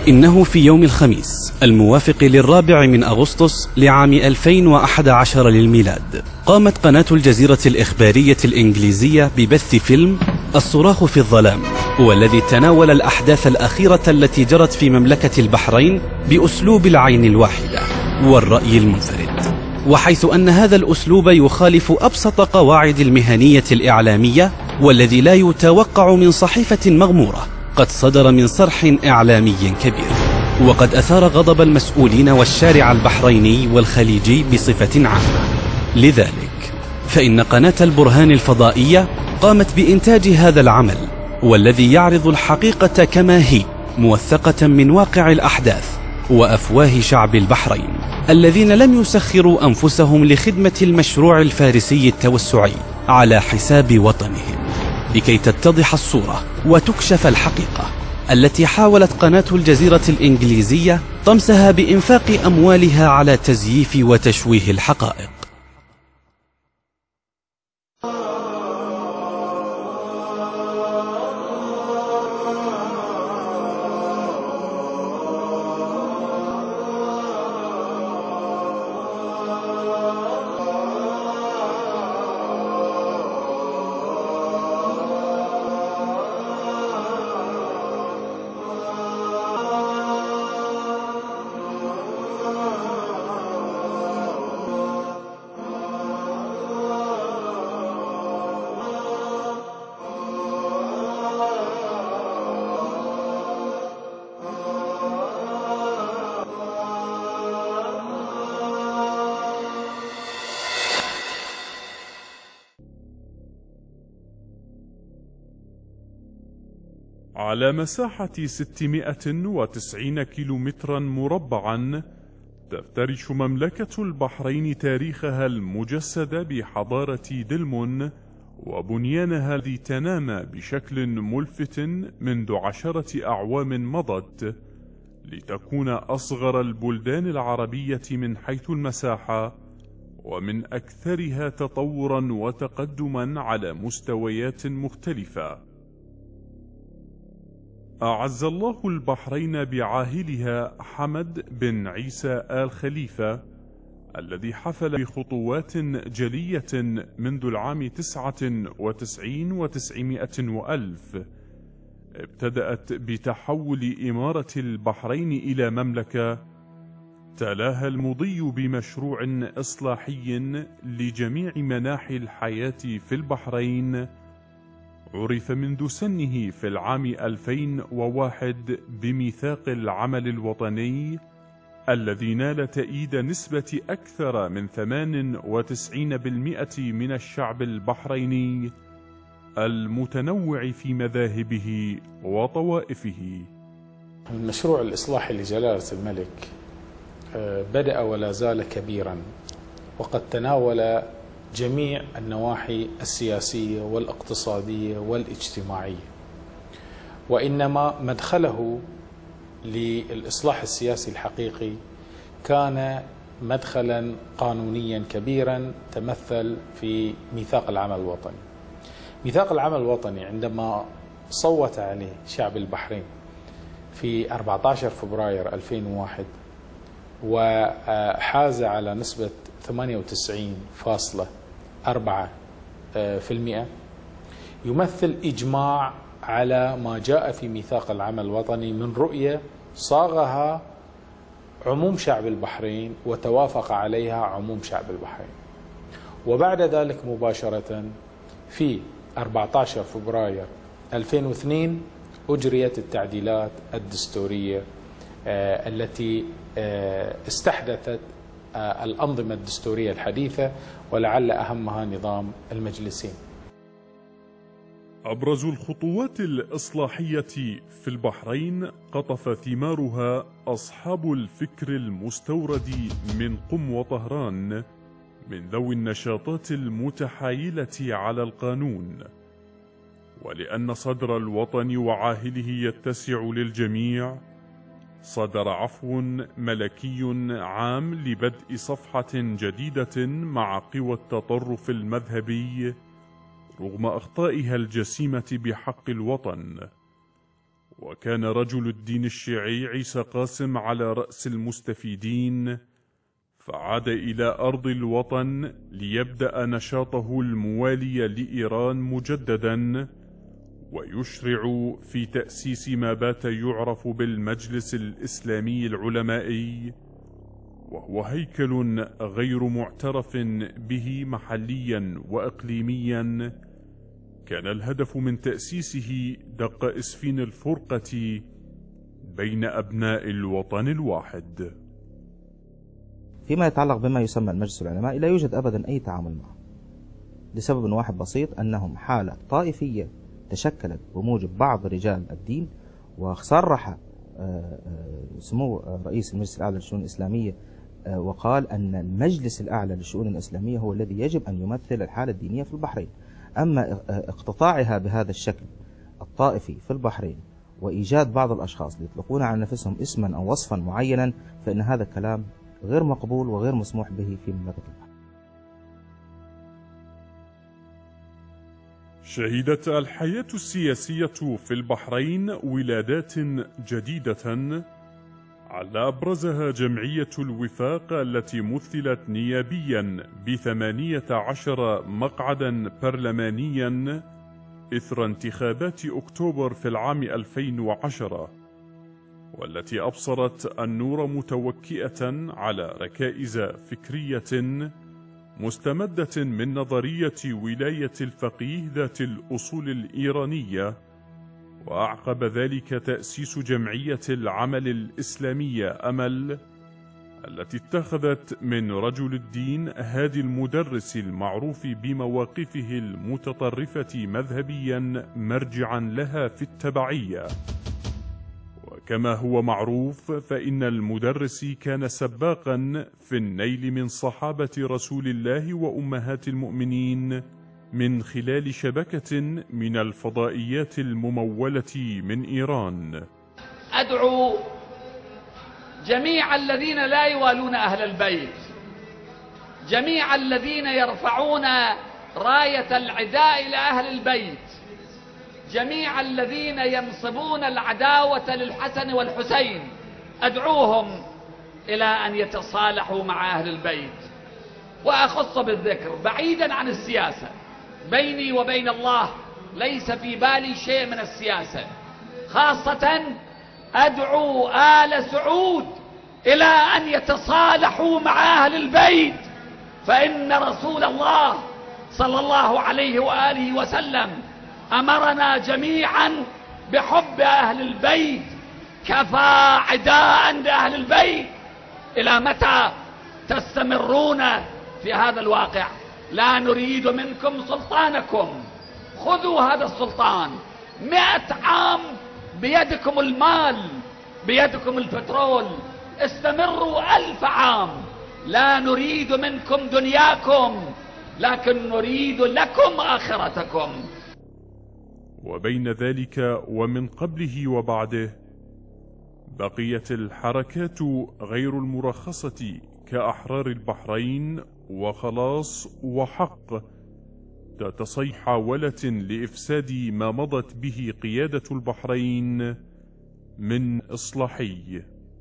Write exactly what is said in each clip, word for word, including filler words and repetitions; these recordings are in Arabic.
إنه في يوم الخميس الموافق للرابع من أغسطس لعام ألفين وأحد عشر للميلاد، قامت قناة الجزيرة الإخبارية الإنجليزية ببث فيلم الصراخ في الظلام، والذي تناول الأحداث الأخيرة التي جرت في مملكة البحرين بأسلوب العين الواحدة والرأي المنفرد، وحيث أن هذا الأسلوب يخالف أبسط قواعد المهنية الإعلامية، والذي لا يتوقع من صحيفة مغمورة قد صدر من صرح إعلامي كبير، وقد أثار غضب المسؤولين والشارع البحريني والخليجي بصفة عامة. لذلك فإن قناة البرهان الفضائية قامت بإنتاج هذا العمل، والذي يعرض الحقيقة كما هي موثقة من واقع الأحداث وأفواه شعب البحرين الذين لم يسخروا أنفسهم لخدمة المشروع الفارسي التوسعي على حساب وطنهم، لكي تتضح الصورة وتكشف الحقيقة التي حاولت قناة الجزيرة الإنجليزية طمسها بإنفاق أموالها على تزييف وتشويه الحقائق. على مساحة ستمائة وتسعين كيلومترا مربعا تفترش مملكة البحرين تاريخها المجسد بحضارة دلمون وبنيانها الذي تنامى بشكل ملفت منذ عشرة أعوام مضت، لتكون أصغر البلدان العربية من حيث المساحة، ومن أكثرها تطورا وتقدما على مستويات مختلفة. أعز الله البحرين بعاهلها حمد بن عيسى آل خليفة، الذي حفل بخطوات جلية منذ العام تسعة وتسعين وتسعمائة وألف، ابتدأت بتحول إمارة البحرين إلى مملكة، تلاها المضي بمشروع إصلاحي لجميع مناحي الحياة في البحرين، عرف منذ سنه في العام ألفين وواحد بميثاق العمل الوطني، الذي نال تأييد نسبة أكثر من ثمانية وتسعين بالمئة من الشعب البحريني المتنوع في مذاهبه وطوائفه. المشروع الإصلاحي لجلالة الملك بدأ ولا زال كبيرا، وقد تناول جميع النواحي السياسية والاقتصادية والاجتماعية، وإنما مدخله للإصلاح السياسي الحقيقي كان مدخلا قانونيا كبيرا تمثل في ميثاق العمل الوطني. ميثاق العمل الوطني عندما صوت عليه شعب البحرين في أربعة عشر فبراير ألفين وواحد وحاز على نسبة ثمانية وتسعين فاصلة أربعة بالمئة، يمثل إجماع على ما جاء في ميثاق العمل الوطني من رؤية صاغها عموم شعب البحرين وتوافق عليها عموم شعب البحرين. وبعد ذلك مباشرة في أربعة عشر فبراير ألفين واثنين أجريت التعديلات الدستورية التي استحدثت الأنظمة الدستورية الحديثة، ولعل أهمها نظام المجلسين. أبرز الخطوات الإصلاحية في البحرين قطف ثمارها أصحاب الفكر المستورد من قم وطهران، من ذوي النشاطات المتحايلة على القانون. ولأن صدر الوطن وعاهله يتسع للجميع، صدر عفو ملكي عام لبدء صفحة جديدة مع قوى التطرف المذهبي رغم أخطائها الجسيمة بحق الوطن. وكان رجل الدين الشيعي عيسى قاسم على رأس المستفيدين، فعاد إلى أرض الوطن ليبدأ نشاطه الموالي لإيران مجددا، ويشرع في تأسيس ما بات يعرف بالمجلس الإسلامي العلمائي، وهو هيكل غير معترف به محليا وإقليميا. كان الهدف من تأسيسه دق إسفين الفرقة بين أبناء الوطن الواحد. فيما يتعلق بما يسمى المجلس العلمائي لا يوجد أبدا أي تعامل معه، لسبب واحد بسيط، أنهم حالة طائفية تشكلت بموجب بعض رجال الدين. وصرح سمو رئيس المجلس الأعلى للشؤون الإسلامية وقال أن المجلس الأعلى للشؤون الإسلامية هو الذي يجب أن يمثل الحالة الدينية في البحرين. أما اقتطاعها بهذا الشكل الطائفي في البحرين وإيجاد بعض الأشخاص ليطلقون على نفسهم اسما أو وصفا معينا، فإن هذا كلام غير مقبول وغير مسموح به في مملكة البحرين. شهدت الحياة السياسية في البحرين ولادات جديدة، على أبرزها جمعية الوفاق التي مثلت نيابيا بثمانية عشر مقعدا برلمانيا إثر انتخابات أكتوبر في العام ألفين وعشرة، والتي أبصرت النور متوكئة على ركائز فكرية مستمدة من نظرية ولاية الفقيه ذات الأصول الإيرانية. وأعقب ذلك تأسيس جمعية العمل الإسلامية أمل، التي اتخذت من رجل الدين هادي المدرس المعروف بمواقفه المتطرفة مذهبيا مرجعا لها في التبعية. وكما هو معروف، فإن المدرس كان سباقا في النيل من صحابة رسول الله وأمهات المؤمنين من خلال شبكة من الفضائيات الممولة من إيران. أدعو جميع الذين لا يوالون أهل البيت، جميع الذين يرفعون راية العداء لأهل البيت، جميع الذين ينصبون العداوة للحسن والحسين، أدعوهم إلى أن يتصالحوا مع أهل البيت. وأخص بالذكر بعيدا عن السياسة، بيني وبين الله ليس في بالي شيء من السياسة، خاصة أدعو آل سعود إلى أن يتصالحوا مع أهل البيت، فإن رسول الله صلى الله عليه وآله وسلم أمرنا جميعا بحب أهل البيت، كفى عداء لأهل البيت. إلى متى تستمرون في هذا الواقع؟ لا نريد منكم سلطانكم، خذوا هذا السلطان. مئة عام بيدكم المال، بيدكم البترول، استمروا ألف عام. لا نريد منكم دنياكم، لكن نريد لكم آخرتكم. وبين ذلك ومن قبله وبعده بقيت الحركات غير المرخصة كأحرار البحرين وخلاص وحق ذات محاولة لإفساد ما مضت به قيادة البحرين من إصلاحي.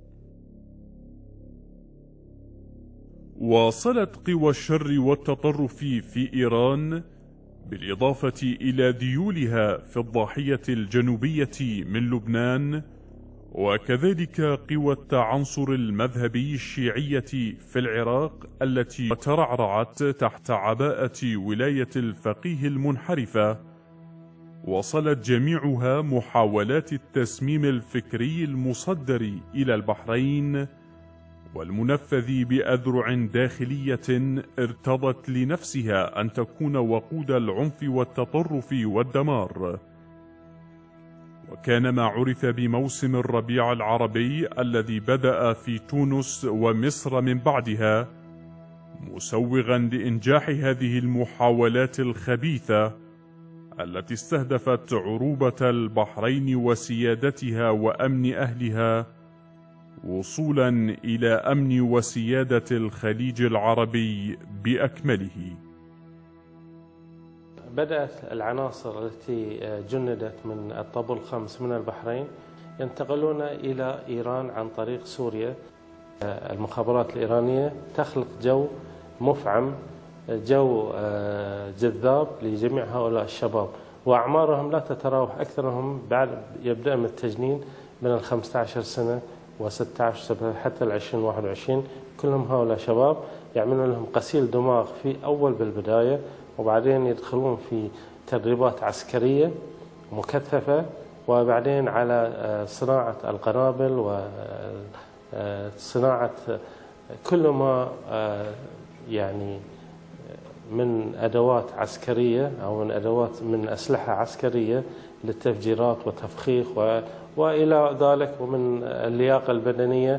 واصلت قوى الشر والتطرف في إيران بالإضافة إلى ذيولها في الضاحية الجنوبية من لبنان، وكذلك قوى التعنصر المذهبي الشيعية في العراق التي ترعرعت تحت عباءة ولاية الفقيه المنحرفة. وصلت جميعها محاولات التسميم الفكري المصدر إلى البحرين والمنفذ بأذرع داخلية ارتضت لنفسها أن تكون وقود العنف والتطرف والدمار. وكان ما عرف بموسم الربيع العربي الذي بدأ في تونس ومصر من بعدها مسوغا لإنجاح هذه المحاولات الخبيثة التي استهدفت عروبة البحرين وسيادتها وأمن أهلها، وصولا إلى أمن وسيادة الخليج العربي بأكمله. بدأت العناصر التي جندت من الطابور الخامس من البحرين ينتقلون إلى إيران عن طريق سوريا. المخابرات الإيرانية تخلق جو مفعم، جو جذاب لجميع هؤلاء الشباب، وأعمارهم لا تتراوح، أكثرهم بعد يبدأ من التجنين من الخمسة عشر سنة وستة عشر سنة حتى العشرين واحد وعشرين. كلهم هؤلاء شباب يعملون لهم غسيل دماغ في أول بالبداية، وبعدين يدخلون في تدريبات عسكرية مكثفة، وبعدين على صناعة القنابل وصناعة كل ما يعني من أدوات عسكرية أو من أدوات من أسلحة عسكرية للتفجيرات وتفخيخ وإلى ذلك، ومن اللياقة البدنية.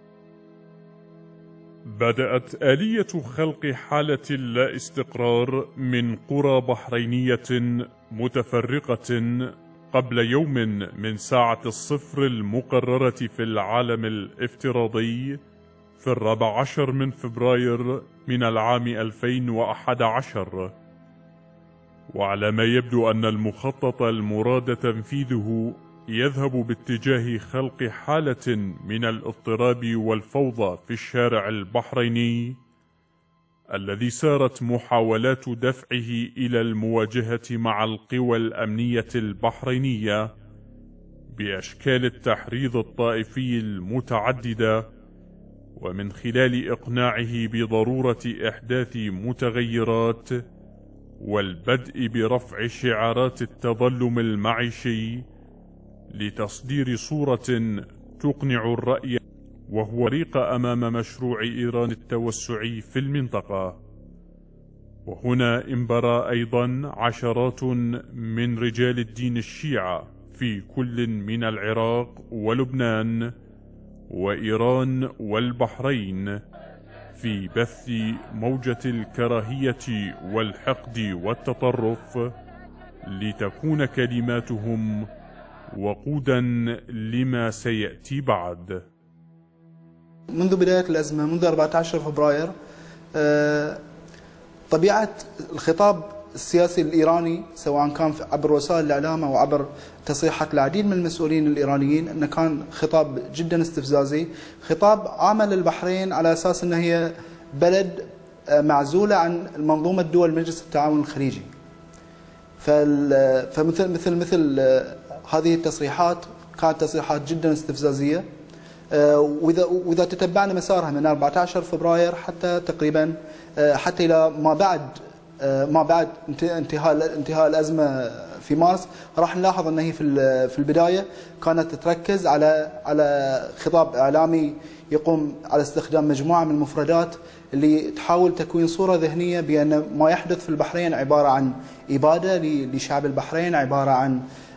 بدأت آلية خلق حالة لا استقرار من قرى بحرينية متفرقة قبل يوم من ساعة الصفر المقررة في العالم الافتراضي في الرابع عشر من فبراير من العام ألفين وأحد عشر. وعلى ما يبدو أن المخطط المراد تنفيذه يذهب باتجاه خلق حالة من الاضطراب والفوضى في الشارع البحريني، الذي سارت محاولات دفعه إلى المواجهة مع القوى الأمنية البحرينية بأشكال التحريض الطائفي المتعددة، ومن خلال إقناعه بضرورة إحداث متغيرات والبدء برفع شعارات التظلم المعيشي لتصدير صورة تقنع الرأي، وهو طريق أمام مشروع إيران التوسعي في المنطقة. وهنا انبرى أيضا عشرات من رجال الدين الشيعة في كل من العراق ولبنان وإيران والبحرين في بث موجة الكراهية والحقد والتطرف، لتكون كلماتهم وقودا لما سيأتي بعد. منذ بداية الأزمة منذ أربعة عشر فبراير طبيعة الخطاب السياسي الإيراني سواء كان عبر وسائل الإعلام أو عبر تصريحات العديد من المسؤولين الإيرانيين أنه كان خطاب جدا استفزازي، خطاب عامل البحرين على أساس أنها هي بلد معزولة عن منظومة دول مجلس التعاون الخليجي. فمثل مثل مثل هذه التصريحات كانت تصريحات جدا استفزازية، وإذا وإذا تتبعنا مسارها من أربعة عشر فبراير حتى تقريبا حتى إلى ما بعد ما بعد انتهاء انتهاء الأزمة في مارس، راح نلاحظ أن هي في في البداية كانت تركز على على خطاب إعلامي يقوم على استخدام مجموعة من المفردات اللي تحاول تكوين صورة ذهنية بأن ما يحدث في البحرين عبارة عن إبادة لشعب البحرين، عبارة عن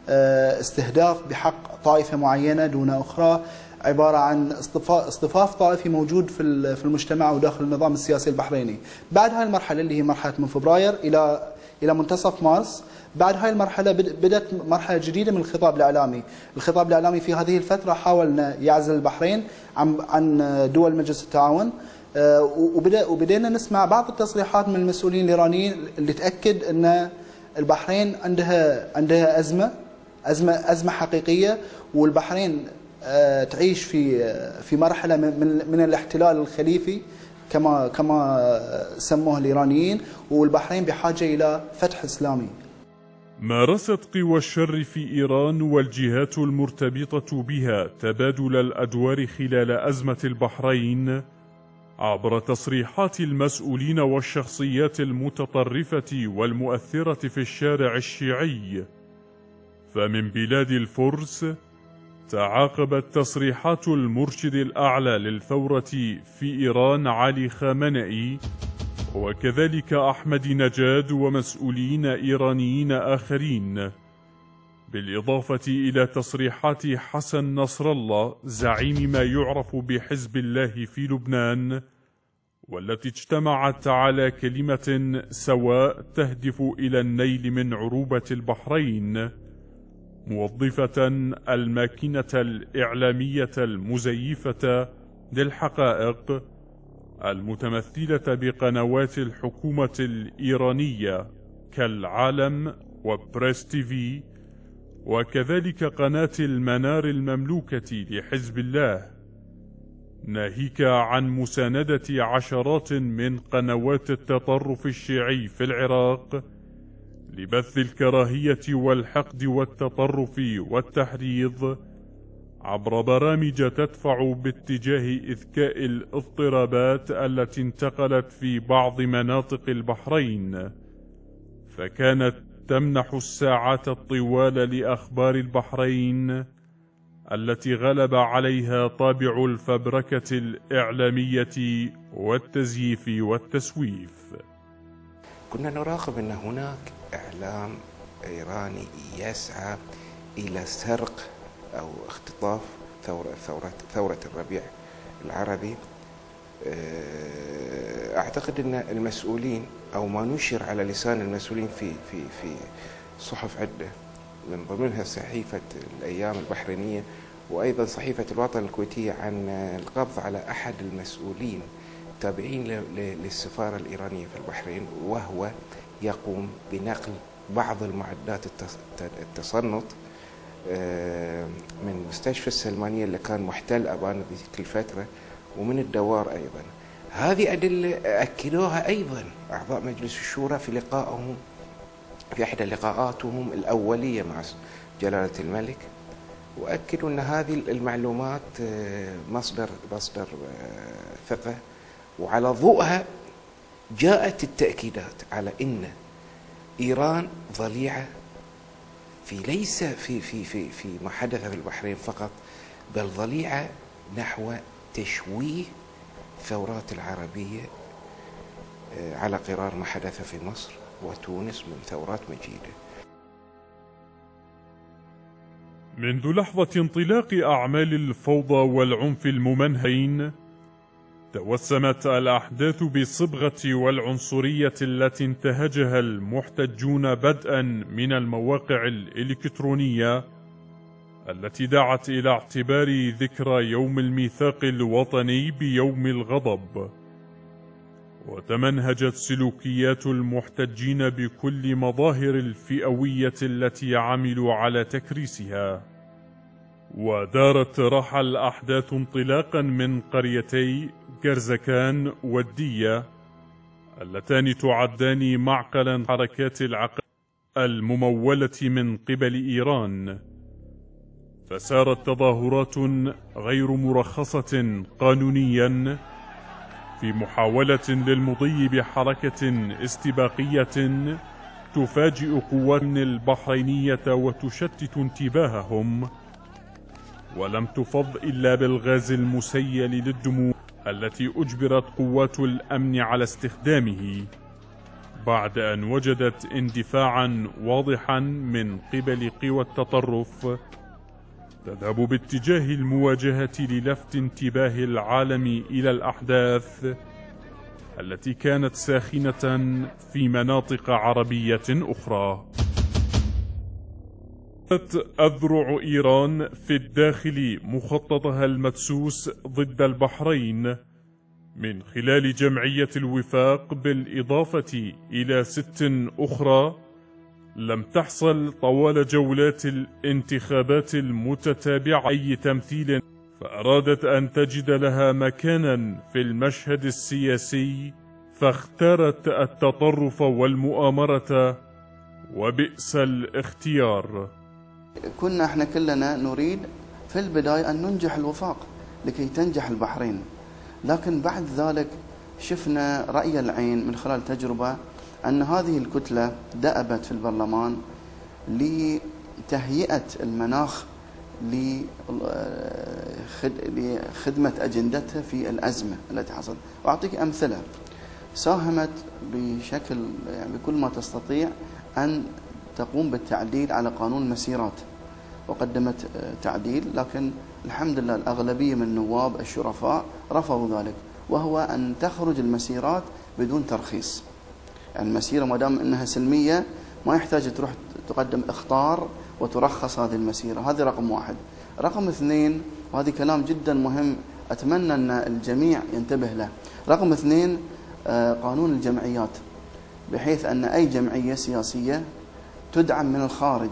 استهداف بحق طائفة معينة دون أخرى، عبارة عن اصطفاف طائفي موجود في المجتمع وداخل النظام السياسي البحريني. بعد هاي المرحلة اللي هي مرحلة من فبراير إلى إلى منتصف مارس، بعد هاي المرحلة بدأت مرحلة جديدة من الخطاب الإعلامي. الخطاب الإعلامي في هذه الفترة حاول أن يعزل البحرين عن عن دول مجلس التعاون، وبدأ وبدأنا نسمع بعض التصريحات من المسؤولين الإيرانيين اللي تأكد أن البحرين عندها عندها أزمة أزمة أزمة حقيقية، والبحرين تعيش في في مرحلة من من الاحتلال الخليفي كما كما سموه الإيرانيين، والبحرين بحاجة إلى فتح إسلامي. مارست قوى الشر في إيران والجهات المرتبطة بها تبادل الأدوار خلال أزمة البحرين عبر تصريحات المسؤولين والشخصيات المتطرفة والمؤثرة في الشارع الشيعي. فمن بلاد الفرس تعاقبت تصريحات المرشد الأعلى للثورة في إيران علي خامنئي، وكذلك أحمد نجاد ومسؤولين إيرانيين آخرين، بالإضافة إلى تصريحات حسن نصر الله زعيم ما يعرف بحزب الله في لبنان، والتي اجتمعت على كلمة سواء تهدف إلى النيل من عروبة البحرين، موظفة الماكينة الإعلامية المزيفة للحقائق المتمثلة بقنوات الحكومة الإيرانية كالعالم وبريس تي في، وكذلك قناة المنار المملوكة لحزب الله، ناهيك عن مساندة عشرات من قنوات التطرف الشيعي في العراق لبث الكراهية والحقد والتطرف والتحريض عبر برامج تدفع باتجاه إذكاء الاضطرابات التي انتقلت في بعض مناطق البحرين، فكانت تمنح الساعات الطوال لأخبار البحرين التي غلب عليها طابع الفبركة الإعلامية والتزييف والتسويف. كنا نراقب أن هناك إعلام إيراني يسعى إلى سرق أو اختطاف ثورة, ثورة, ثورة الربيع العربي. أعتقد أن المسؤولين أو ما نشر على لسان المسؤولين في, في, في صحف عدة، من ضمنها صحيفة الأيام البحرينية وأيضا صحيفة الوطن الكويتية، عن القبض على أحد المسؤولين تابعين للسفارة الإيرانية في البحرين، وهو يقوم بنقل بعض المعدات التصنت من مستشفى السلمانية اللي كان محتل أبان ذيك الفترة، ومن الدوار أيضا. هذه أدلة أكدوها أيضا أعضاء مجلس الشورى في لقائهم في إحدى لقاءاتهم الأولية مع جلالة الملك، وأكدوا أن هذه المعلومات مصدر مصدر ثقة، وعلى ضوءها جاءت التأكيدات على أن إيران ضليعة في ليس في في في في ما حدث في البحرين فقط، بل ضليعة نحو تشويه الثورات العربية على قرار ما حدث في مصر وتونس من ثورات مجيدة. منذ لحظة انطلاق أعمال الفوضى والعنف الممنهين، توسمت الأحداث بالصبغة والعنصرية التي انتهجها المحتجون بدءا من المواقع الإلكترونية التي دعت إلى اعتبار ذكرى يوم الميثاق الوطني بيوم الغضب، وتمنهجت سلوكيات المحتجين بكل مظاهر الفئوية التي عملوا على تكريسها. ودارت رحى الأحداث انطلاقا من قريتي قرزكان والدية اللتان تعدان معقلا حركات العقل الممولة من قبل إيران، فسارت تظاهرات غير مرخصة قانونيا في محاولة للمضي بحركة استباقية تفاجئ قوات البحرينية وتشتت انتباههم، ولم تفض إلا بالغاز المسيل للدموع التي أجبرت قوات الأمن على استخدامه بعد أن وجدت اندفاعا واضحا من قبل قوى التطرف تذهب باتجاه المواجهة للفت انتباه العالم إلى الأحداث التي كانت ساخنة في مناطق عربية أخرى. أذرع إيران في الداخل مخططها المدسوس ضد البحرين من خلال جمعية الوفاق، بالإضافة إلى ست أخرى لم تحصل طوال جولات الانتخابات المتتابعة أي تمثيل، فأرادت أن تجد لها مكانا في المشهد السياسي، فاختارت التطرف والمؤامرة، وبئس الاختيار. كنا احنا كلنا نريد في البداية أن ننجح الوفاق لكي تنجح البحرين، لكن بعد ذلك شفنا رأي العين من خلال تجربة أن هذه الكتلة دأبت في البرلمان لتهيئة المناخ لخدمة أجندتها في الأزمة التي حصلت. وأعطيك أمثلة. ساهمت بشكل يعني بكل ما تستطيع أن تقوم بالتعديل على قانون المسيرات، وقدمت تعديل، لكن الحمد لله الأغلبية من النواب الشرفاء رفضوا ذلك، وهو أن تخرج المسيرات بدون ترخيص. يعني المسيرة ما دام أنها سلمية ما يحتاج تروح تقدم إخطار وترخص هذه المسيرة. هذه رقم واحد. رقم اثنين، وهذا كلام جدا مهم أتمنى أن الجميع ينتبه له. رقم اثنين، قانون الجمعيات. بحيث أن أي جمعية سياسية تدعم من الخارج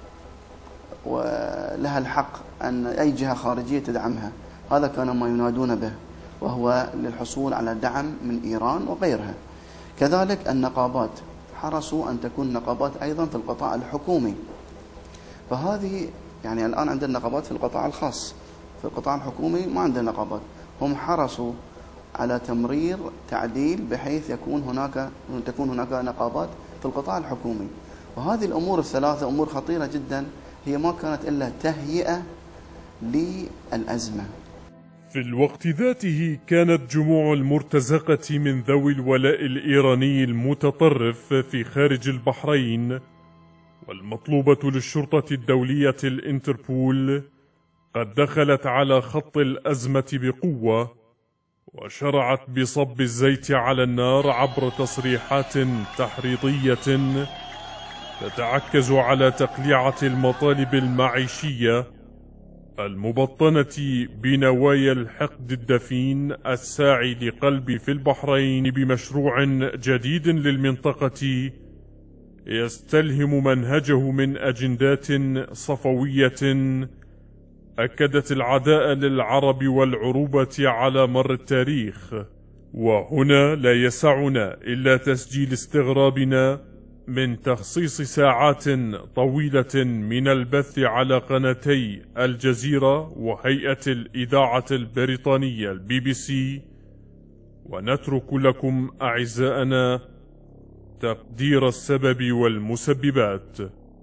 ولها الحق أن أي جهة خارجية تدعمها. هذا كان ما ينادون به، وهو للحصول على دعم من إيران وغيرها. كذلك النقابات حرصوا أن تكون نقابات أيضا في القطاع الحكومي. فهذه يعني الآن عندنا نقابات في القطاع الخاص، في القطاع الحكومي ما عندنا نقابات. هم حرصوا على تمرير تعديل بحيث يكون هناك تكون هناك نقابات في القطاع الحكومي. وهذه الأمور الثلاثة أمور خطيرة جدا، هي ما كانت إلا تهيئة للأزمة. في الوقت ذاته كانت جموع المرتزقة من ذوي الولاء الإيراني المتطرف في خارج البحرين والمطلوبة للشرطة الدولية الانتربول قد دخلت على خط الأزمة بقوة، وشرعت بصب الزيت على النار عبر تصريحات تحريضية تتعكز على تقليعة المطالب المعيشية المبطنة بنوايا الحقد الدفين الساعي لقلب في البحرين بمشروع جديد للمنطقة يستلهم منهجه من أجندات صفوية أكدت العداء للعرب والعروبة على مر التاريخ. وهنا لا يسعنا إلا تسجيل استغرابنا من تخصيص ساعات طويلة من البث على قناتي الجزيرة وهيئة الإذاعة البريطانية البي بي سي، ونترك لكم أعزائنا تقدير السبب والمسببات.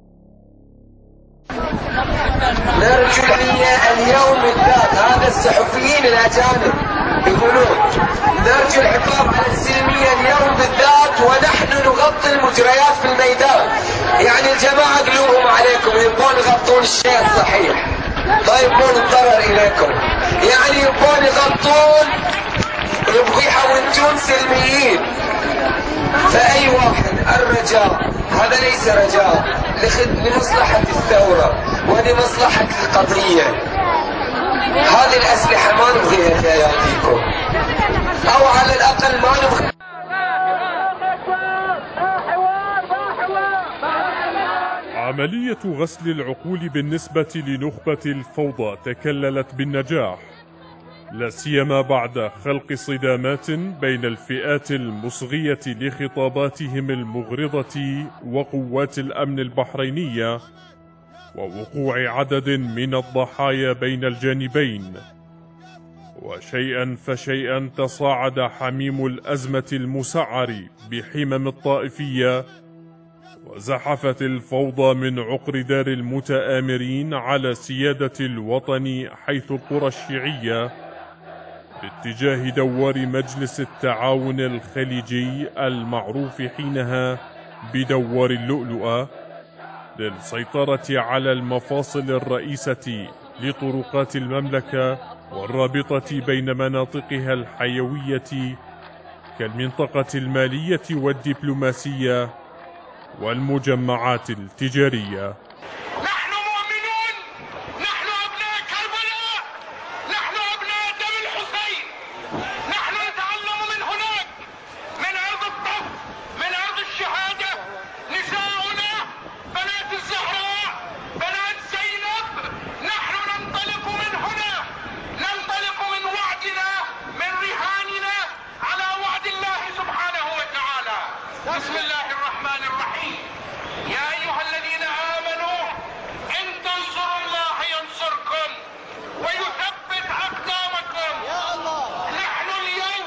نرجو اليوم بالذات هذا الصحفيين الأجانب يقولون نرجو الحفاظ على السلمية اليوم بالذات، ونحن نغطي المجريات في الميدان. يعني الجماعة قلوبهم عليكم، يبون يغطون الشيء الصحيح، ما يبون الضرر إليكم. يعني يبون يغطون، يبغوا يحولون سلميين. فأي واحد الرجاء هذا ليس رجاء لمصلحة الثورة ولمصلحة القضية. هذه الأسلحة ما نبغيها في أياديكم، أو على الأقل ما نبغي. عملية غسل العقول بالنسبة لنخبة الفوضى تكللت بالنجاح، لا سيما بعد خلق صدامات بين الفئات المصغية لخطاباتهم المغرضة وقوات الأمن البحرينية، ووقوع عدد من الضحايا بين الجانبين. وشيئا فشيئا تصاعد حميم الأزمة المسعر بحمم الطائفية، وزحفت الفوضى من عقر دار المتآمرين على سيادة الوطن حيث القرى الشيعية باتجاه دوار مجلس التعاون الخليجي المعروف حينها بدوار اللؤلؤة، للسيطرة على المفاصل الرئيسة لطرقات المملكة والرابطة بين مناطقها الحيوية كالمنطقة المالية والدبلوماسية والمجمعات التجارية. نحن مؤمنون، نحن أبناء كربلاء، نحن أبناء دم الحسين، نحن نتعلم من هناك، من أرض الطف، من أرض الشهادة. نساؤنا بنات الزهراء، بنات زينب، نحن ننطلق من هنا، ننطلق من وعدنا، من رهاننا على وعد الله سبحانه وتعالى. بسم الله الرحمن الرحيم. يا أيها الذين آمنوا إن تنصروا الله ينصركم ويثبت أقدامكم. يا الله. نحن اليوم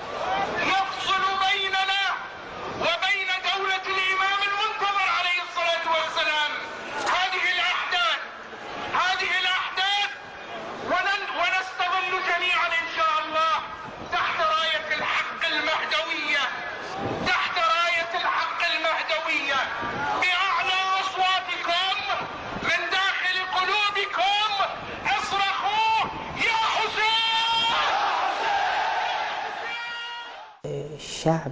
نفصل بيننا وبين دولة الإمام المنتظر عليه الصلاة والسلام هذه الأحداث هذه الأحداث ونستظل جميعا إن شاء الله تحت راية الحق المهدوية، تحت راية الحق المهدوية، بأعلى أصواتكم من داخل قلوبكم اصرخوا يا حسين. الشعب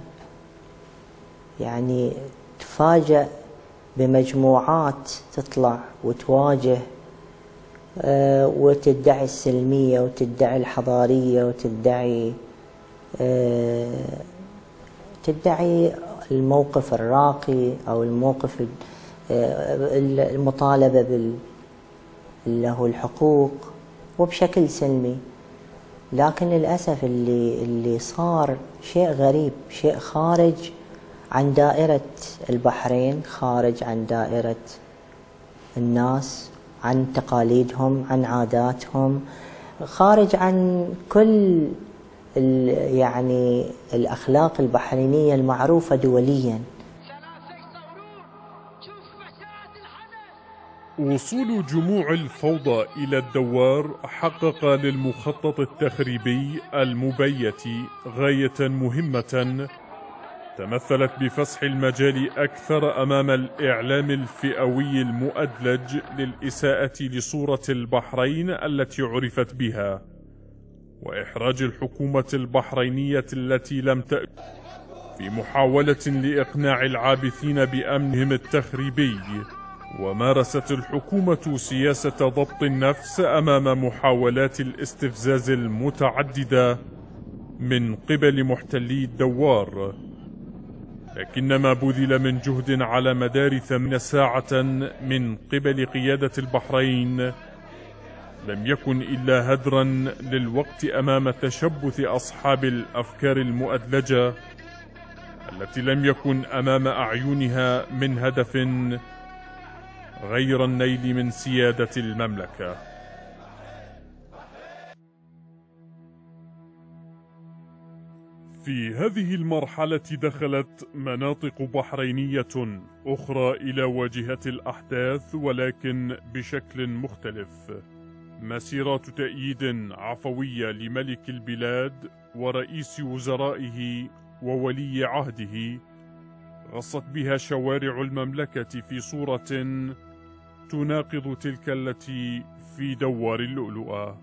يعني تفاجأ بمجموعات تطلع وتواجه أه وتدعي السلمية وتدعي الحضارية وتدعي أه تدعي الموقف الراقي أو الموقف المطالبة بال اللي هو الحقوق وبشكل سلمي. لكن للأسف اللي اللي صار شيء غريب، شيء خارج عن دائرة البحرين، خارج عن دائرة الناس، عن تقاليدهم، عن عاداتهم، خارج عن كل يعني الأخلاق البحرينية المعروفة دوليا. وصول جموع الفوضى إلى الدوار حقق للمخطط التخريبي المبيت غاية مهمة تمثلت بفسح المجال أكثر أمام الإعلام الفئوي المؤدلج للإساءة لصورة البحرين التي عرفت بها، وإحراج الحكومة البحرينية التي لم تأت في محاولة لإقناع العابثين بأمنهم التخريبي. ومارست الحكومة سياسة ضبط النفس أمام محاولات الاستفزاز المتعددة من قبل محتلي الدوار، لكن ما بذل من جهد على مدار ثمانين ساعة من قبل قيادة البحرين لم يكن إلا هدرا للوقت أمام تشبث أصحاب الأفكار المؤدلجة التي لم يكن أمام أعينها من هدف غير النيل من سيادة المملكة. في هذه المرحلة دخلت مناطق بحرينية أخرى إلى واجهة الأحداث، ولكن بشكل مختلف. مسيرات تأييد عفوية لملك البلاد ورئيس وزرائه وولي عهده غصت بها شوارع المملكة في صورة تناقض تلك التي في دوار اللؤلؤة.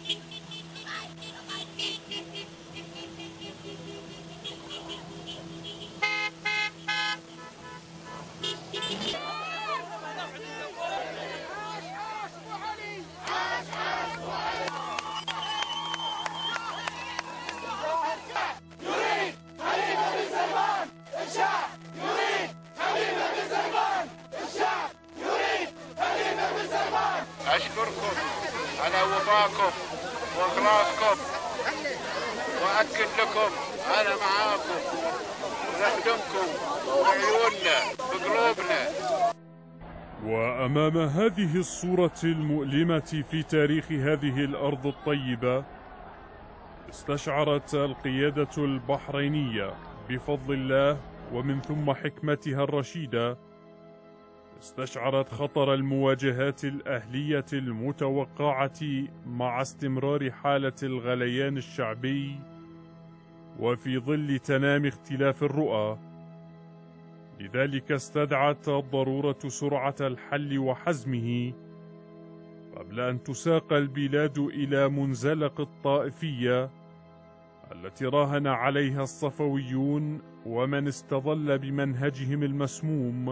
أشكركم على وفاكم وإخلاصكم، وأكد لكم أنا معاكم ونخدمكم بعيوننا بقلوبنا. وأمام هذه الصورة المؤلمة في تاريخ هذه الأرض الطيبة، استشعرت القيادة البحرينية بفضل الله ومن ثم حكمتها الرشيدة، استشعرت خطر المواجهات الأهلية المتوقعة مع استمرار حالة الغليان الشعبي وفي ظل تنامي اختلاف الرؤى. لذلك استدعت الضرورة سرعة الحل وحزمه قبل أن تساق البلاد إلى منزلق الطائفية التي راهن عليها الصفويون ومن استظل بمنهجهم المسموم.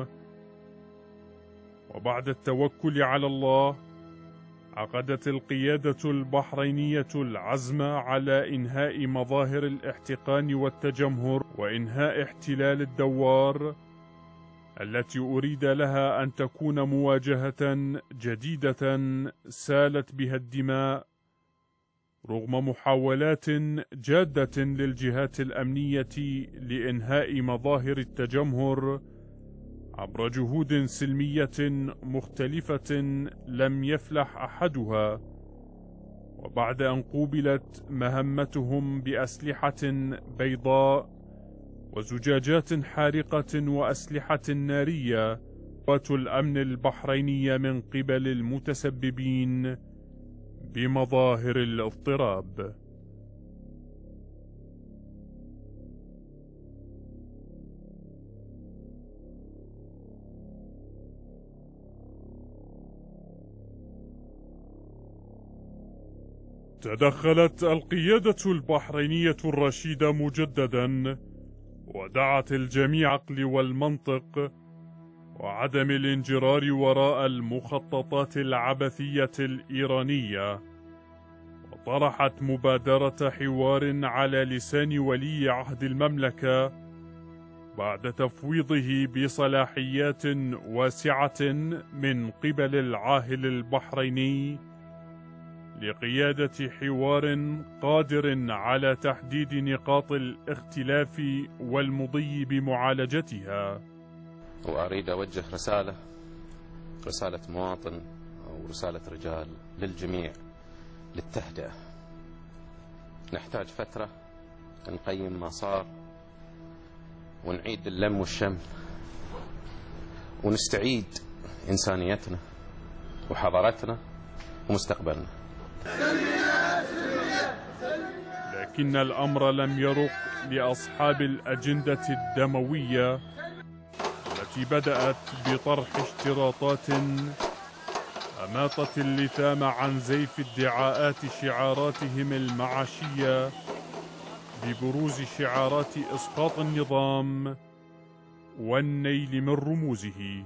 وبعد التوكل على الله عقدت القيادة البحرينية العزم على إنهاء مظاهر الاحتقان والتجمهر وإنهاء احتلال الدوار التي أريد لها أن تكون مواجهة جديدة سالت بها الدماء رغم محاولات جادة للجهات الأمنية لإنهاء مظاهر التجمهر عبر جهود سلمية مختلفة لم يفلح أحدها. وبعد أن قوبلت مهمتهم بأسلحة بيضاء وزجاجات حارقة وأسلحة نارية، قوات الأمن البحرينية من قبل المتسببين بمظاهر الاضطراب. تدخلت القيادة البحرينية الرشيدة مجددا ودعت الجميع العقل والمنطق وعدم الانجرار وراء المخططات العبثية الإيرانية، وطرحت مبادرة حوار على لسان ولي عهد المملكة بعد تفويضه بصلاحيات واسعة من قبل العاهل البحريني لقيادة حوار قادر على تحديد نقاط الاختلاف والمضي بمعالجتها. وأريد أوجه رسالة رسالة مواطن أو رسالة رجال للجميع للتهدئة. نحتاج فترة نقيم ما صار ونعيد اللم والشمل ونستعيد إنسانيتنا وحضارتنا ومستقبلنا. لكن الأمر لم يرق لأصحاب الأجندة الدموية التي بدأت بطرح اشتراطات أماطت اللثام عن زيف ادعاءات شعاراتهم المعاشية ببروز شعارات إسقاط النظام والنيل من رموزه.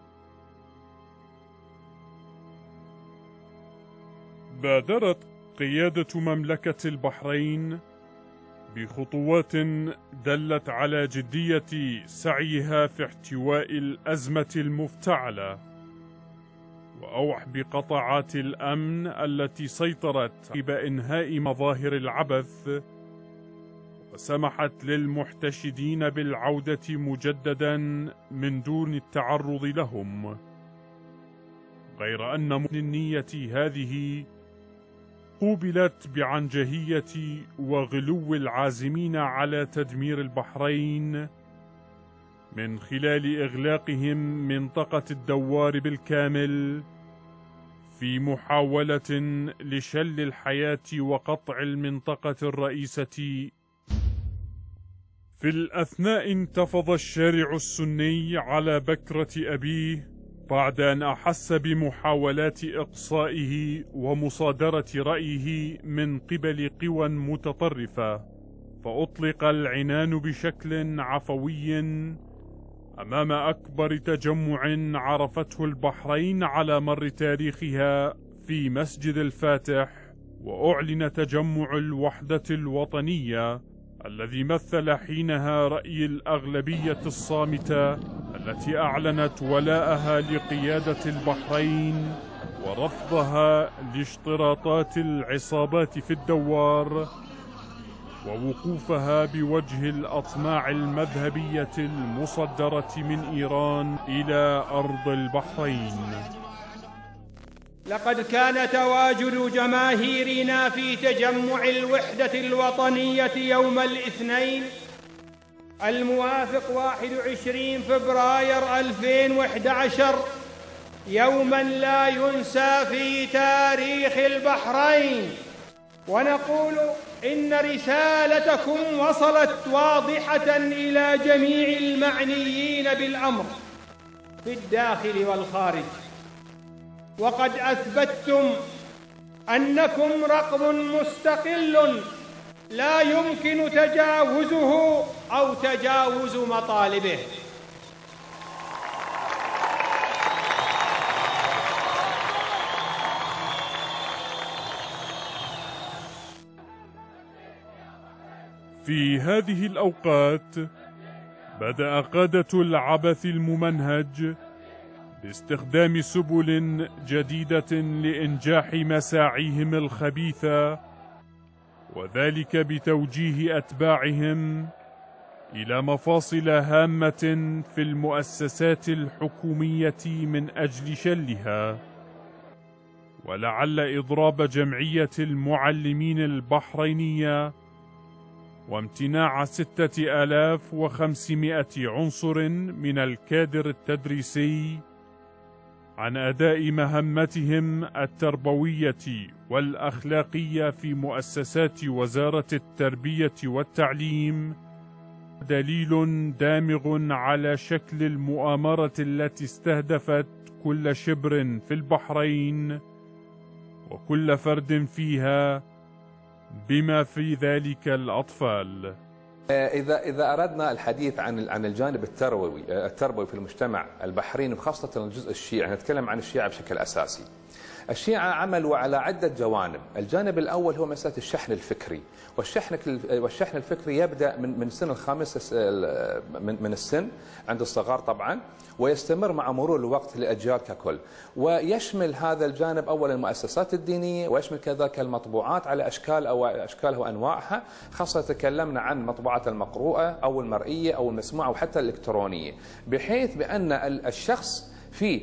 بادرت قيادة مملكة البحرين بخطوات دلت على جدية سعيها في احتواء الأزمة المفتعلة وأوح بقطاعات الأمن التي سيطرت بإنهاء مظاهر العبث وسمحت للمحتشدين بالعودة مجددا من دون التعرض لهم، غير أن النية هذه قوبلت بعنجهية وغلو العازمين على تدمير البحرين من خلال إغلاقهم منطقة الدوار بالكامل في محاولة لشل الحياة وقطع المنطقة الرئيسة. في الأثناء انتفض الشارع السني على بكرة أبيه بعد أن أحس بمحاولات إقصائه ومصادرة رأيه من قبل قوى متطرفة، فأطلق العنان بشكل عفوي أمام أكبر تجمع عرفته البحرين على مر تاريخها في مسجد الفاتح، وأعلن تجمع الوحدة الوطنية الذي مثل حينها رأي الأغلبية الصامتة التي أعلنت ولاءها لقيادة البحرين ورفضها لاشتراطات العصابات في الدوار ووقوفها بوجه الأطماع المذهبية المصدرة من إيران إلى أرض البحرين. لقد كان تواجد جماهيرنا في تجمع الوحدة الوطنية يوم الاثنين الموافق واحد وعشرين فبراير ألفين وأحد عشر يوما لا ينسى في تاريخ البحرين، ونقول إن رسالتكم وصلت واضحة إلى جميع المعنيين بالأمر في الداخل والخارج، وقد أثبتتم أنكم ركب مستقل لا يمكن تجاوزه أو تجاوز مطالبه. في هذه الأوقات بدأ قادة العبث الممنهج باستخدام سبل جديدة لإنجاح مساعيهم الخبيثة، وذلك بتوجيه أتباعهم إلى مفاصل هامة في المؤسسات الحكومية من أجل شلها. ولعل إضراب جمعية المعلمين البحرينية وامتناع ستة آلاف وخمسمائة عنصر من الكادر التدريسي عن أداء مهمتهم التربوية والأخلاقية في مؤسسات وزارة التربية والتعليم دليل دامغ على شكل المؤامرة التي استهدفت كل شبر في البحرين وكل فرد فيها بما في ذلك الأطفال. إذا إذا أردنا الحديث عن عن الجانب التربوي التربوي في المجتمع البحريني وخاصة الجزء الشيعي، نتكلم عن الشيعة بشكل أساسي. الشيعة عملوا على عدة جوانب. الجانب الأول هو مسألة الشحن الفكري، والشحن والشحن الفكري يبدأ من من سن الخامس من من السن عند الصغار طبعا، ويستمر مع مرور الوقت للأجيال ككل. ويشمل هذا الجانب أولا المؤسسات الدينية، ويشمل كذلك المطبوعات على أشكال أو أشكالها وأنواعها، خاصة تكلمنا عن مطبوعات المقروءة أو المرئية أو المسموعة أو حتى الإلكترونية، بحيث بأن الشخص في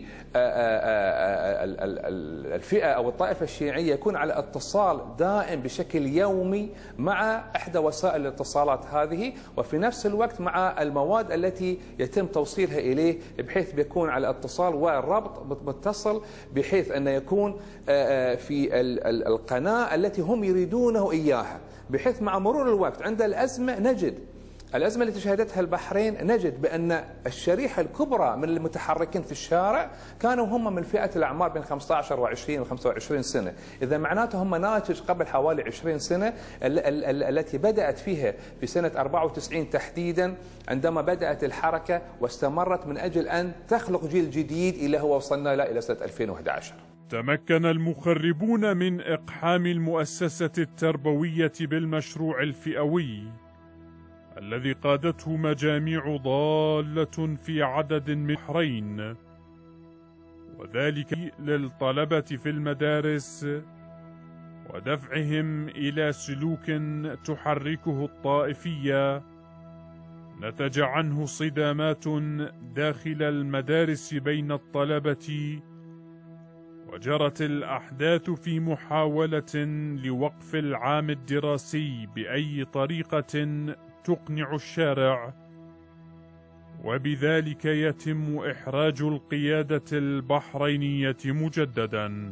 الفئة أو الطائفة الشيعية يكون على اتصال دائم بشكل يومي مع إحدى وسائل الاتصالات هذه، وفي نفس الوقت مع المواد التي يتم توصيلها إليه، بحيث بيكون على اتصال والربط متصل، بحيث أن يكون في القناة التي هم يريدونه إياها، بحيث مع مرور الوقت عند الأزمة نجد الأزمة التي شهدتها البحرين نجد بأن الشريحة الكبرى من المتحركين في الشارع كانوا هم من فئة الأعمار بين خمسة عشر وعشرين وخمسة وعشرين سنة. إذا معناته هم ناتج قبل حوالي عشرين سنة، التي بدأت فيها في سنة أربعة وتسعين تحديدا، عندما بدأت الحركة واستمرت من أجل أن تخلق جيل جديد إلى هو وصلنا له إلى سنة ألفين وأحد عشر. تمكن المخربون من إقحام المؤسسة التربوية بالمشروع الفئوي الذي قادته مجاميع ضالة في عدد من البحرين، وذلك للطلبة في المدارس ودفعهم إلى سلوك تحركه الطائفية، نتج عنه صدامات داخل المدارس بين الطلبة، وجرت الأحداث في محاولة لوقف العام الدراسي بأي طريقة تقنع الشارع، وبذلك يتم إحراج القيادة البحرينية مجددا.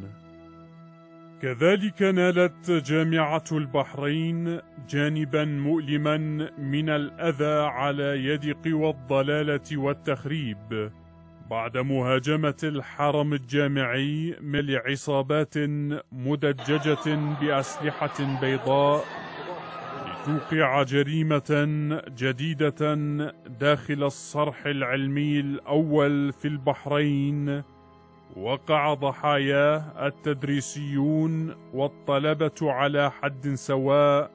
كذلك نالت جامعة البحرين جانبا مؤلما من الأذى على يد قوى الضلالة والتخريب بعد مهاجمة الحرم الجامعي من عصابات مدججة بأسلحة بيضاء توقع جريمة جديدة داخل الصرح العلمي الأول في البحرين، وقع ضحاياه التدريسيون والطلبة على حد سواء،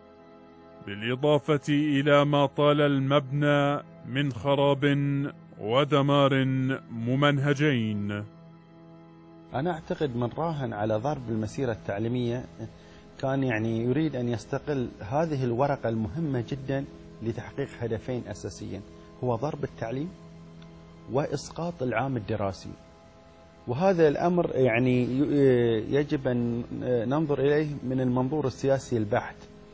بالإضافة إلى ما طال المبنى من خراب ودمار ممنهجين. أنا أعتقد من راهن على ضرب المسيرة التعليمية كان يعني يريد أن يستغل هذه الورقة المهمة جدا لتحقيق هدفين أساسيين، هو ضرب التعليم وإسقاط العام الدراسي. وهذا الأمر يعني يجب أن ننظر إليه من المنظور السياسي البحت.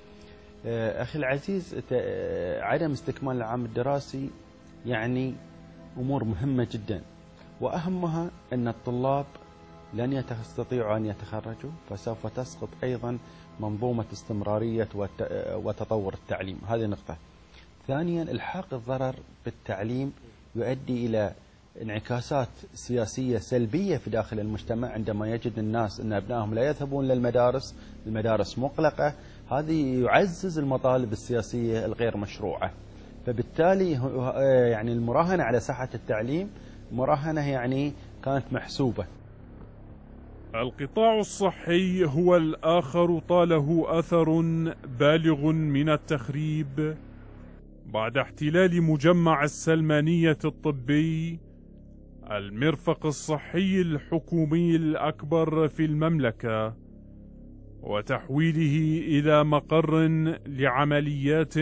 أخي العزيز، عدم استكمال العام الدراسي يعني أمور مهمة جدا، وأهمها أن الطلاب لن يستطيعوا أن يتخرجوا، فسوف تسقط أيضا منظومة استمرارية وتطور التعليم. هذه نقطة. ثانيا، الحاق الضرر بالتعليم يؤدي إلى انعكاسات سياسية سلبية في داخل المجتمع، عندما يجد الناس أن أبنائهم لا يذهبون للمدارس، المدارس مغلقة، هذه يعزز المطالب السياسية الغير مشروعة. فبالتالي يعني المراهنة على ساحة التعليم مراهنة يعني كانت محسوبة. القطاع الصحي هو الآخر طاله أثر بالغ من التخريب بعد احتلال مجمع السلمانية الطبي، المرفق الصحي الحكومي الأكبر في المملكة، وتحويله إلى مقر لعمليات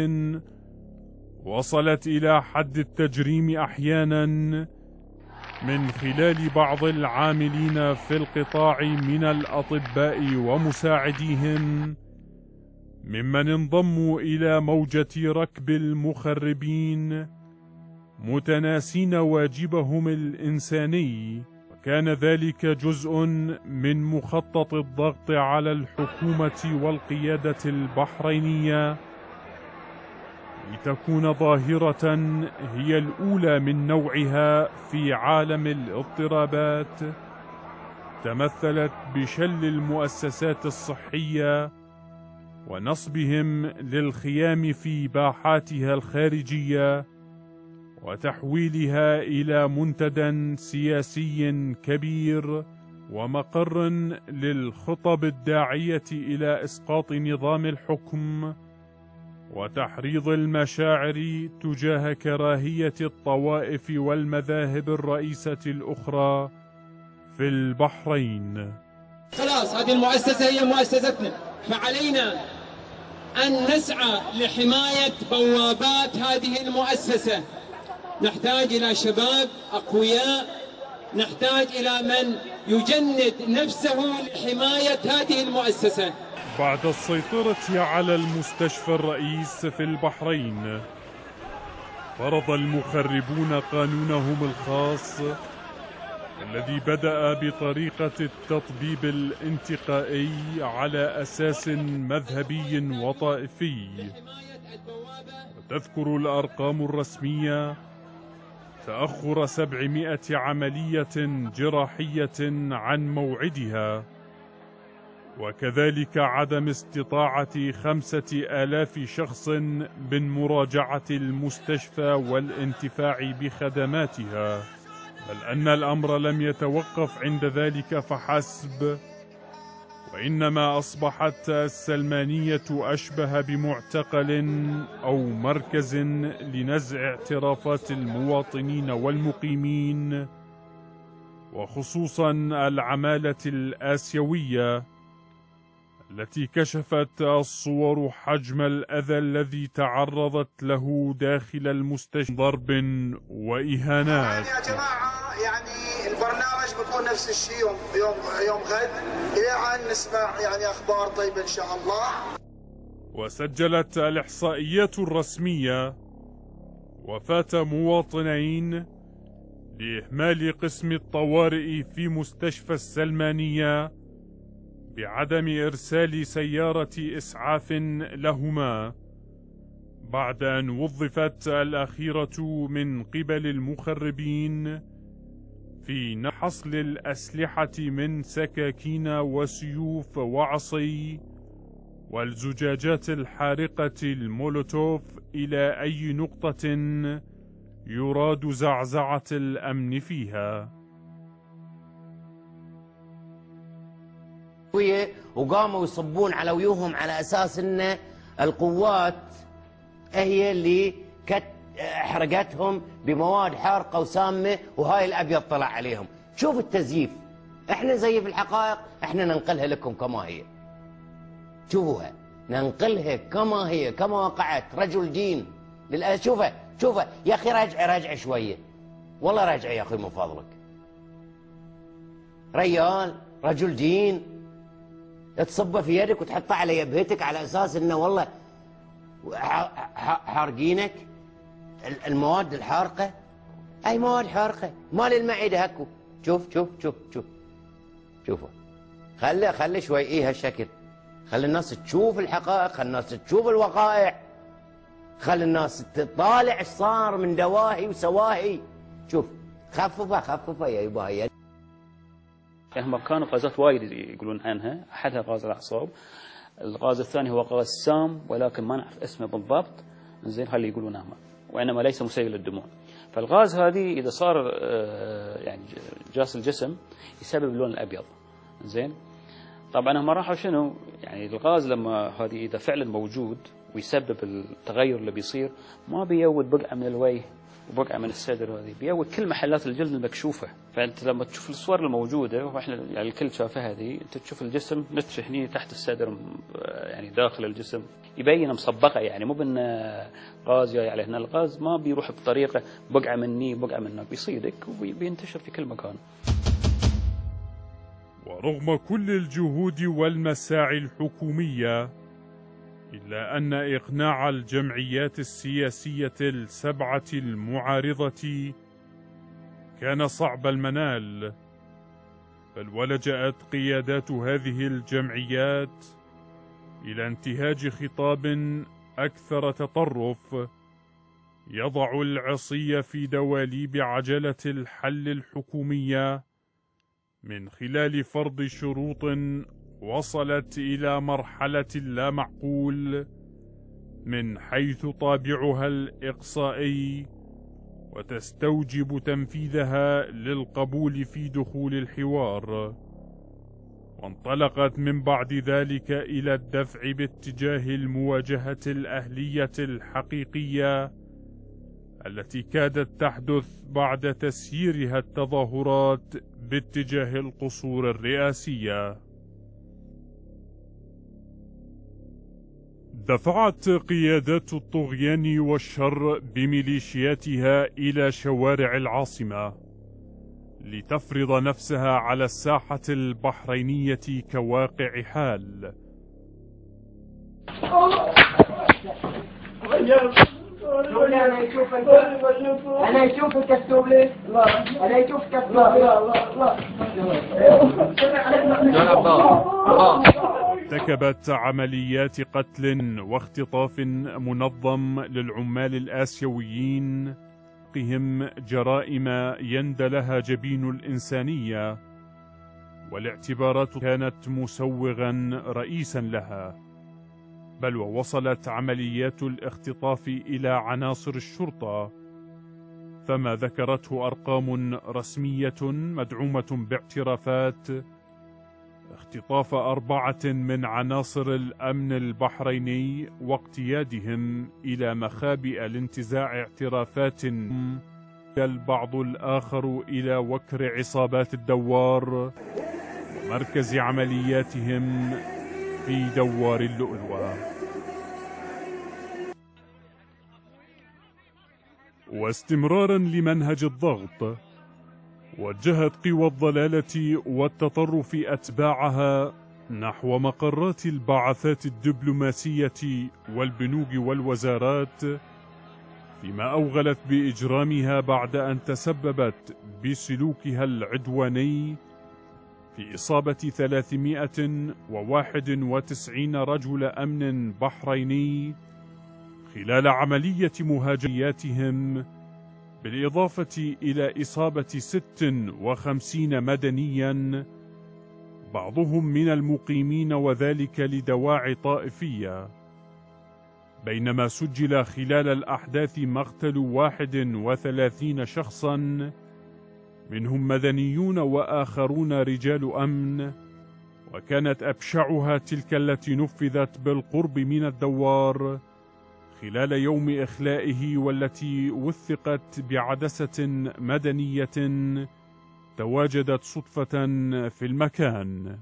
وصلت إلى حد التجريم أحيانا من خلال بعض العاملين في القطاع من الأطباء ومساعديهم، ممن انضموا إلى موجة ركب المخربين متناسين واجبهم الإنساني، وكان ذلك جزء من مخطط الضغط على الحكومة والقيادة البحرينية لتكون ظاهرة هي الأولى من نوعها في عالم الاضطرابات، تمثلت بشل المؤسسات الصحية ونصبهم للخيام في باحاتها الخارجية وتحويلها إلى منتدى سياسي كبير ومقر للخطب الداعية إلى إسقاط نظام الحكم وتحريض المشاعر تجاه كراهية الطوائف والمذاهب الرئيسة الأخرى في البحرين. خلاص هذه المؤسسة هي مؤسستنا، فعلينا أن نسعى لحماية بوابات هذه المؤسسة. نحتاج إلى شباب أقوياء، نحتاج إلى من يجند نفسه لحماية هذه المؤسسة. بعد السيطرة على المستشفى الرئيس في البحرين، فرض المخربون قانونهم الخاص الذي بدأ بطريقة التطبيب الانتقائي على أساس مذهبي وطائفي. وتذكر الأرقام الرسمية تأخر سبعمائة عملية جراحية عن موعدها، وكذلك عدم استطاعة خمسة آلاف شخص من مراجعة المستشفى والانتفاع بخدماتها. بل أن الأمر لم يتوقف عند ذلك فحسب، وإنما أصبحت السلمانية أشبه بمعتقل أو مركز لنزع اعترافات المواطنين والمقيمين، وخصوصا العمالة الآسيوية التي كشفت الصور حجم الأذى الذي تعرضت له داخل المستشفى، ضرب وإهانات. يا جماعة يعني البرنامج بيكون نفس الشيء يوم يوم يوم غد، إلى أن نسمع يعني أخبار طيبة إن شاء الله. وسجلت الإحصائيات الرسمية وفاة مواطنين لإهمال قسم الطوارئ في مستشفى السلمانية بعدم إرسال سيارة إسعاف لهما، بعد أن وظفت الأخيرة من قبل المخربين في حصل الأسلحة من سكاكين وسيوف وعصي والزجاجات الحارقة المولوتوف إلى أي نقطة يراد زعزعة الأمن فيها. وقاموا يصبون على ويوهم على أساس أن القوات هي اللي كت احرقتهم بمواد حارقة وسامة، وهاي الأبيض طلع عليهم. شوف التزييف، احنا نزيف الحقائق، احنا ننقلها لكم كما هي. شوفوها، ننقلها كما هي، كما وقعت. رجل دين للأسف. شوفها شوفها يا أخي، راجع راجع شوية، والله راجع يا أخي من فضلك. ريال رجل دين تصبه في يدك وتحطه على يبهتك على أساس أنه والله حارقينك. المواد الحارقة أي مواد حارقة مال المعدة هكو. شوف شوف شوف شوف شوفوا، خلي خلي شوي إيه هالشكل، خلي الناس تشوف الحقائق، خلي الناس تشوف الوقائع، خلي الناس تطالع ايش صار من دواهي وسواهي. شوف خففها خففها يا يبا. هي يعني هم كانوا غازات وايد يقولون عنها، احدها غاز الاعصاب، الغاز الثاني هو غاز سام ولكن ما نعرف اسمه بالضبط، زين هل يقولون هم، وانما ليس مسيل للدموع. فالغاز هذه اذا صار يعني جاس الجسم يسبب اللون الابيض. زين طبعا هم راحوا شنو يعني الغاز لما هذه اذا فعلا موجود ويسبب التغير اللي بيصير، ما بيود بقعه من الوجه وبقعه من الصدر، هذه بيود كل محلات الجلد المكشوفه. فانت لما تشوف الصور الموجوده، واحنا يعني الكل شافها هذه، انت تشوف الجسم نتش هني تحت الصدر يعني داخل الجسم يبين مصبغه، يعني مو بان غاز جاي عليه. هنا الغاز ما بيروح بطريقه بقعه مني بقعه من هناك، بيصيدك وبينتشر في كل مكان. ورغم كل الجهود والمساعي الحكومية، إلا أن إقناع الجمعيات السياسية السبعة المعارضة كان صعب المنال، بل ولجأت قيادات هذه الجمعيات إلى انتهاج خطاب أكثر تطرف يضع العصي في دواليب عجلة الحل الحكومية من خلال فرض شروط وصلت إلى مرحلة لا معقول من حيث طابعها الإقصائي، وتستوجب تنفيذها للقبول في دخول الحوار. وانطلقت من بعد ذلك إلى الدفع باتجاه المواجهة الأهلية الحقيقية التي كادت تحدث بعد تسييرها التظاهرات باتجاه القصور الرئاسية. دفعت قيادات الطغيان والشر بميليشياتها إلى شوارع العاصمة لتفرض نفسها على الساحة البحرينية كواقع حال. انا اشوفك انا اشوفك اسلوب لي انا اشوفك اسلوب ارتكبت عمليات قتل واختطاف منظم للعمال الآسيويين قهم جرائم يندى لها جبين الإنسانية، والاعتبارات كانت مسوغا رئيسا لها، بل ووصلت عمليات الاختطاف إلى عناصر الشرطة، فما ذكرته أرقام رسمية مدعومة باعترافات اختطاف أربعة من عناصر الأمن البحريني واقتيادهم إلى مخابئ لانتزاع اعترافات، البعض الآخر إلى وكر عصابات الدوار ومركز عملياتهم في دوار اللؤلؤة. واستمرارا لمنهج الضغط، وجهت قوى الضلالة والتطرف أتباعها نحو مقرات البعثات الدبلوماسية والبنوك والوزارات، فيما أوغلت بإجرامها بعد أن تسببت بسلوكها العدواني في إصابة ثلاثمائة وواحد وتسعين رجل أمن بحريني خلال عملية مهاجماتهم، بالإضافة إلى إصابة ست وخمسين مدنيا بعضهم من المقيمين، وذلك لدواعي طائفية. بينما سجل خلال الأحداث مقتل واحد وثلاثين شخصا منهم مدنيون وآخرون رجال أمن، وكانت أبشعها تلك التي نفذت بالقرب من الدوار خلال يوم إخلائه، والتي وثقت بعدسة مدنية تواجدت صدفة في المكان.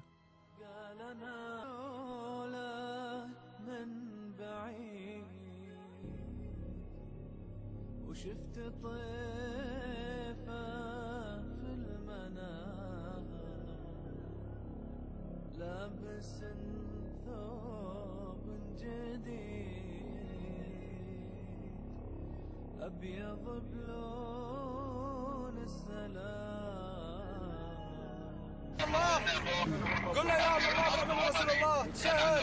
أبيض بلون السلام. الله قلنا يا الله محمد رسول الله شهد.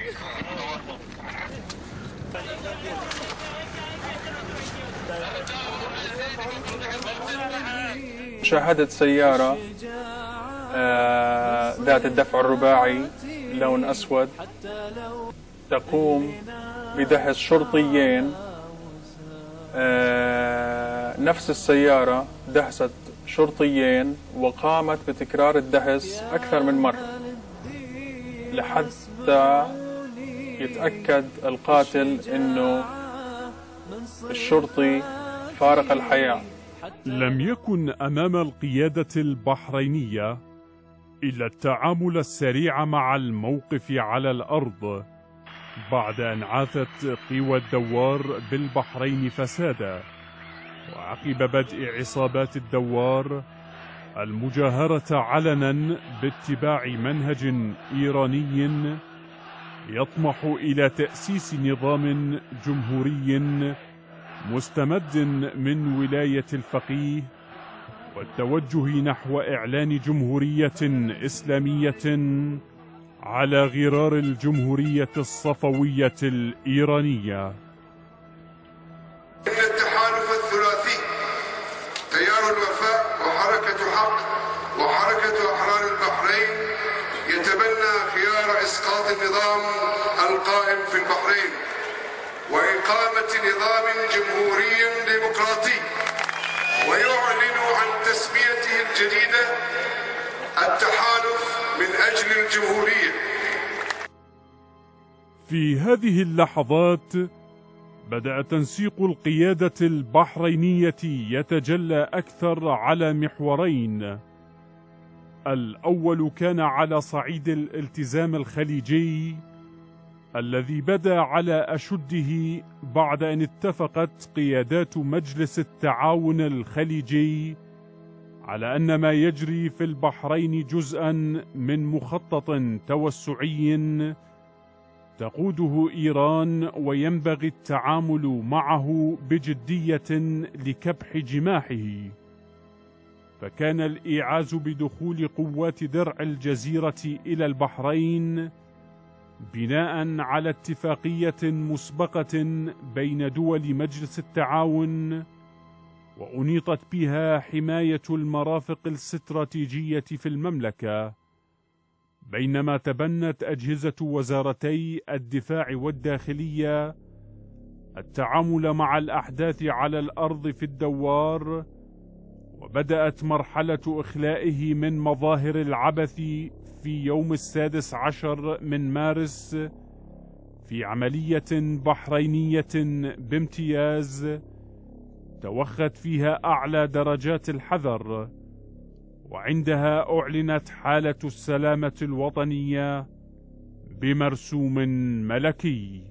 شاهدت سيارة ذات الدفع الرباعي لون أسود تقوم بدهس شرطيين. آه نفس السيارة دهست شرطيين وقامت بتكرار الدهس أكثر من مرة لحتى يتأكد القاتل أنه الشرطي فارق الحياة. لم يكن أمام القيادة البحرينية إلا التعامل السريع مع الموقف على الأرض بعد أن عاثت قوى الدوار بالبحرين فسادا، وعقب بدء عصابات الدوار المجاهرة علنا باتباع منهج إيراني يطمح إلى تأسيس نظام جمهوري مستمد من ولاية الفقيه والتوجه نحو إعلان جمهورية إسلامية على غرار الجمهورية الصفوية الإيرانية. إن التحالف الثلاثي تيار الوفاء وحركة حق وحركة أحرار البحرين يتبنى خيار إسقاط النظام القائم في البحرين وإقامة نظام جمهوري ديمقراطي، ويعلن عن تسميته الجديدة التحالف من أجل في هذه اللحظات بدأ تنسيق القيادة البحرينية يتجلى أكثر على محورين. الأول كان على صعيد الالتزام الخليجي الذي بدا على أشده بعد أن اتفقت قيادات مجلس التعاون الخليجي على أن ما يجري في البحرين جزءا من مخطط توسعي تقوده إيران، وينبغي التعامل معه بجدية لكبح جماحه. فكان الإيعاز بدخول قوات درع الجزيرة إلى البحرين بناء على اتفاقية مسبقة بين دول مجلس التعاون، وأنيطت بها حماية المرافق الاستراتيجية في المملكة، بينما تبنت أجهزة وزارتي الدفاع والداخلية التعامل مع الأحداث على الأرض في الدوار. وبدأت مرحلة إخلائه من مظاهر العبث في يوم السادس عشر من مارس في عملية بحرينية بامتياز توخت فيها أعلى درجات الحذر، وعندها أعلنت حالة السلامة الوطنية بمرسوم ملكي.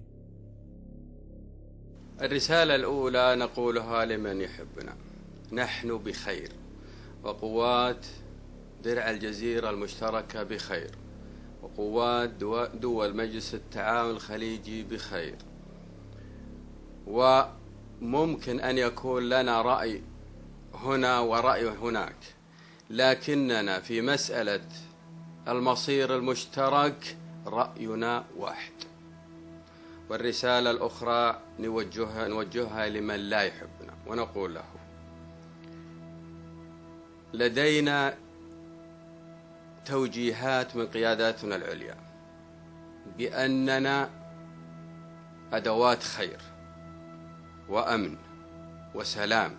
الرسالة الأولى نقولها لمن يحبنا: نحن بخير، وقوات درع الجزيرة المشتركة بخير، وقوات دول مجلس التعاون الخليجي بخير. وممكن أن يكون لنا رأي هنا ورأي هناك، لكننا في مسألة المصير المشترك رأينا واحد. والرسالة الأخرى نوجهها, نوجهها لمن لا يحبنا، ونقول له: لدينا توجيهات من قياداتنا العليا بأننا أدوات خير وأمن وسلام،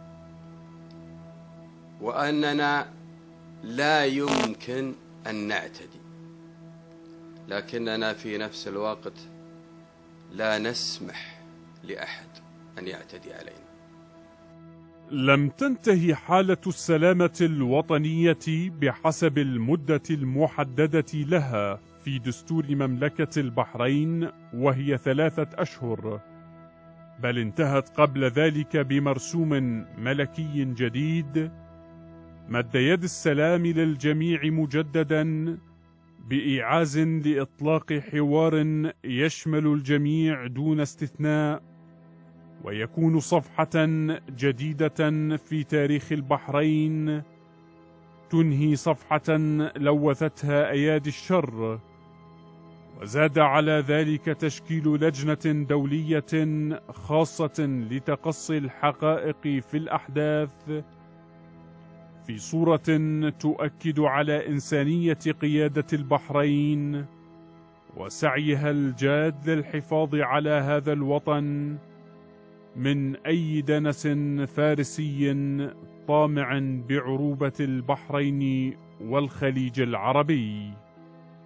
وأننا لا يمكن أن نعتدي، لكننا في نفس الوقت لا نسمح لأحد أن يعتدي علينا. لم تنتهي حالة السلامة الوطنية بحسب المدة المحددة لها في دستور مملكة البحرين، وهي ثلاثة أشهر، بل انتهت قبل ذلك بمرسوم ملكي جديد مد يد السلام للجميع مجددا، بإيعاز لإطلاق حوار يشمل الجميع دون استثناء، ويكون صفحة جديدة في تاريخ البحرين تنهي صفحة لوثتها أيادي الشر. وزاد على ذلك تشكيل لجنة دولية خاصة لتقصي الحقائق في الأحداث في صورة تؤكد على إنسانية قيادة البحرين وسعيها الجاد للحفاظ على هذا الوطن من أي دنس فارسي طامع بعروبة البحرين والخليج العربي.